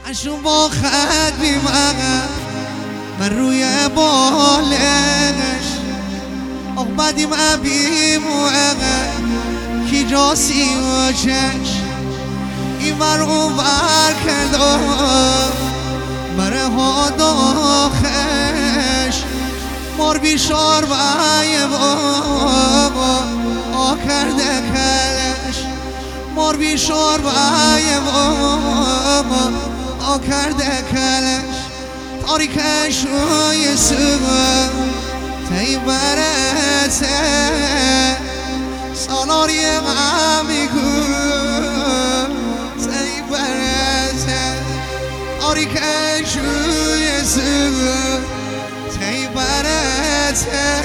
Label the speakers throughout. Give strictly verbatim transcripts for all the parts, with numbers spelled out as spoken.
Speaker 1: اشون با خط بیمقم من روی بالش اقبدیم ابیم و اقم کی جاسی و چش این ور اون ور کردم بره ها داخش مار بیشار بای بابا آ کرده کلش مار بیشار بای بابا آ کرده کلش تاریکش روی سوم تی برسه سالاری غمی کن تی برسه تاریکش روی سوم تی برسه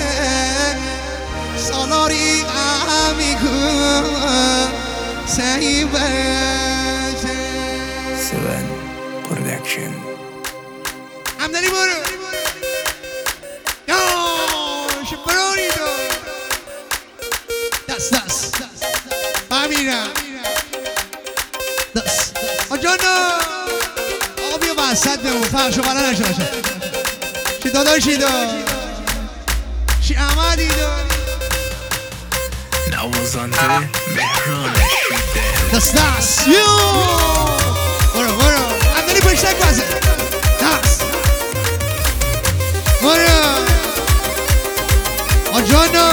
Speaker 1: سالاری غمی کن تی برسه
Speaker 2: سون پرودکشن
Speaker 1: همدلی برو یا شپرانی دو دست دست بمیرم دست آجانا آقا بیا وسط بمون فرشو بلا نشو نشو چی داداشی دو چی احمدی دو
Speaker 2: نوازنده مهران شیده
Speaker 1: دست دست یو برو برو همدلی پشتک بزن دست برو آجانا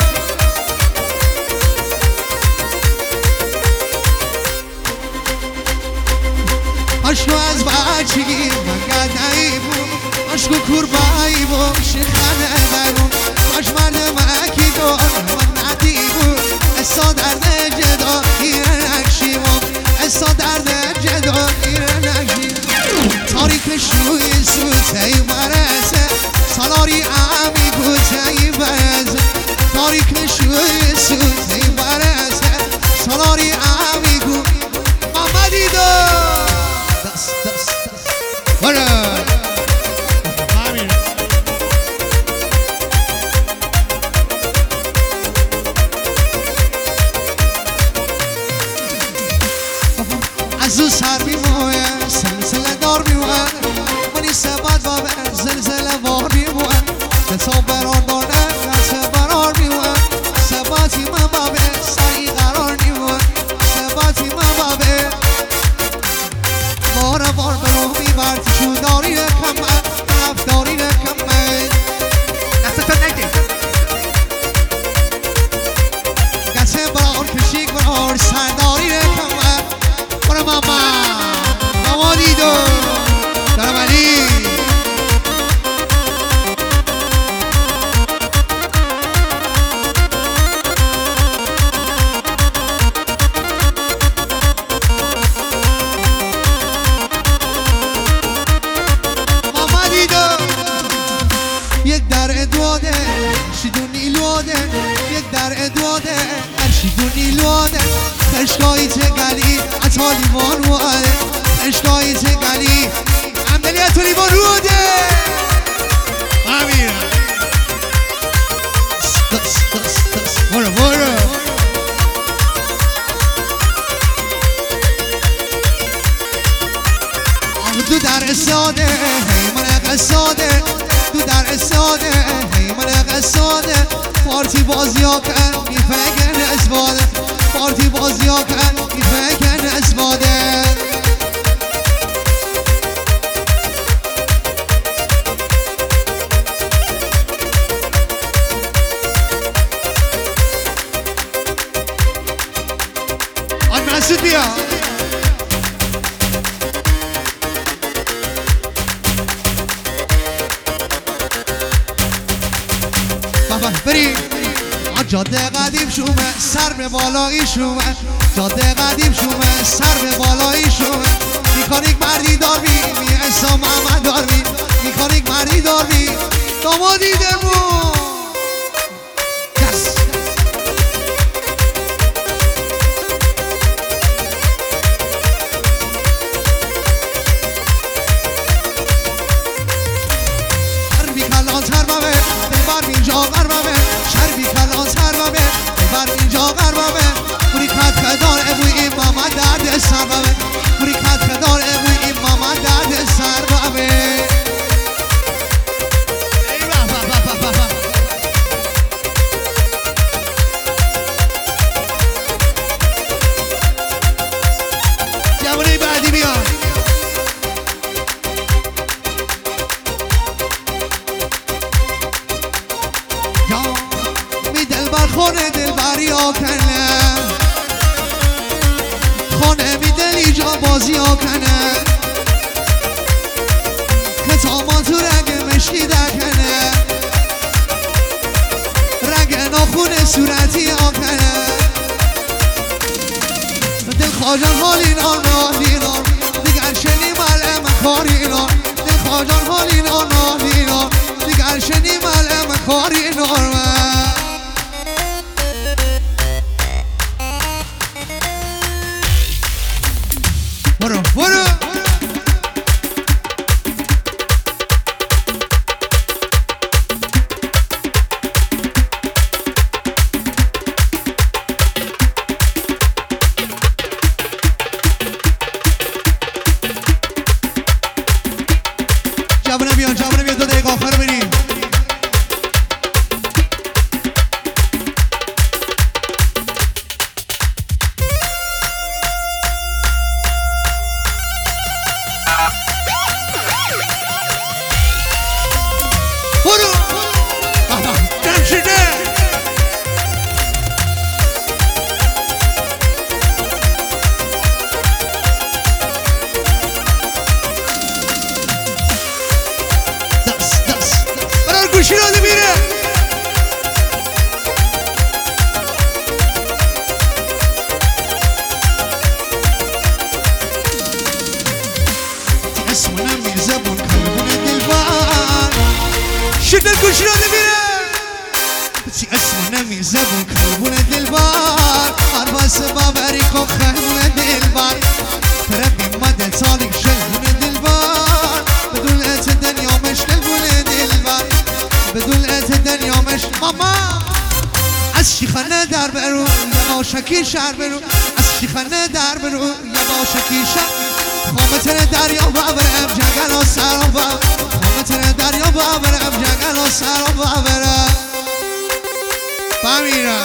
Speaker 1: عشقو از بچگی من گدهی بود عشقو کوربایی بود شیخنه درون باش مرد مکی دار من ندی بود اسا درد جدا ایره نکشی بود اسا درد جدا ایره نکشی تاریکش روی سوته برسه سالاری امی گوته برسه تاریکش روی سوته برسه سالاری امی گو محمدی دار دست دست دست برو همین از او سر میمونه سلسله دار میمونه منی سبت و به زلزله وار میمونه دستا برار داره دست برار میمونه سبتی من با به سری قرار میمونه سبتی من با به بار بار برو میبرد چون داری کمه رفتاری کمه دستتا نگی گسه برار کشیک برار سرداری کمه برو ماما ماما دیدو دارم علی یک در ادواده شیدونی لوده یک در ادواده هر شیدونی لوده تشکایی چه گلی اتا لیوان واده تشکایی چه گلی همدلی اتا لیوان روده بمیرم دست دست دست برو برو دو در ساده هی من قصاده دو در ساده هی من قصاده پارتی بازی ها کن میفکر اسباده پارتی بازی ها کن میفکر اسباده آن مسعود بیا بریم جاده قدیم شومه سر به بالایی شومه جاده قدیم شومه سر به بالایی شومه میکانیک مردی دار بی می احسا محمد دار بی میکانیک مردی دار بی دامادی دمون دست شربی کلان تر بابه ببر اینجا قربابه شربی کلان تر بابه ببر اینجا قربابه بوری کت کدار ابوی این ماما درد سببه بوری کت کدار ابوی این ماما درد ها کنه خانه می دلی جا بازی ها کنه کتامان تو رنگ مشکی دکنه رنگ ناخون صورتی ها کنه دل خواجان حالی نان نالی نان دیگر شنی ملعم کاری نان دل خواجان حالی نان نالی نان دیگر شنی ملعم کاری نان برو برو جوانه بیان جوانه بیان دو دقیقه آخر بریم برو دم شده دست دست برای گوشی راده میره اسمونم میزبون کلبون دلبر شده گوشی راده میره تی اسمونم میزبون کلبون دلبر عرباس بابری کو خلبون دلبر تربی مده تالیک شلبون دلبر بدون ات دنیا مشلبون دلبر بدون ات دنیا مش ماما از شیخانه در برو یا باشکی شهر برو از شیخانه در برو یا باشکی شهر خامتر دریا بابرم جنگل و سر و خامتر دریا بابرم جنگل و سر و بابرم بمیرم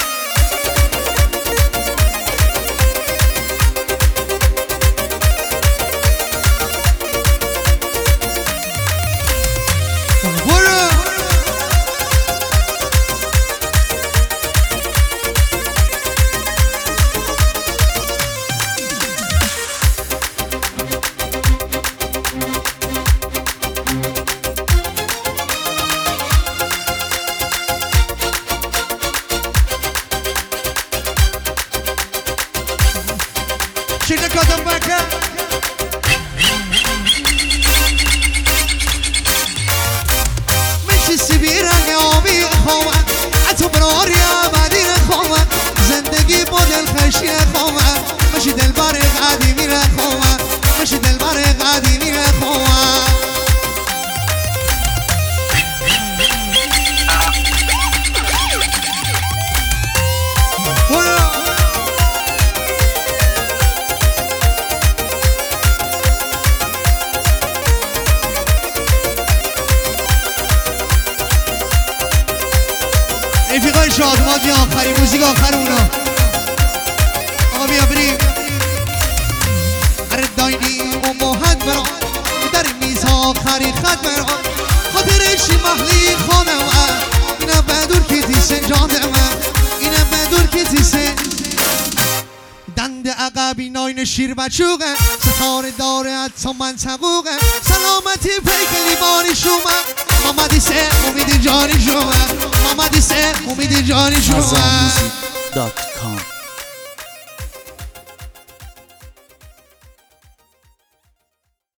Speaker 1: برو شده کدام بکر مشی سیبی رنگ آبی خوامن اتو براری آبادی خوامن زندگی با دلخشی خوامن مشی دلبر قدیمی خوامن مشی دلبر قدیمی خوامن رفیقای شادمادی آخری موزیک آخر اونا آقا بیا بریم اره داینی و موحد برا در میز آخری خط برا خاطرشی محلی خانه و اینه بدور که دیسن جانده من اینه بدور که دیسن دند عقبی ناین شیر بچوغه ستاره داره حتی من تقوغه سلامتی پیکلی باری شومه مامدی سه امیدی جانی شومه مامدی سه امیدی جانی شومه
Speaker 3: Azammusic dot com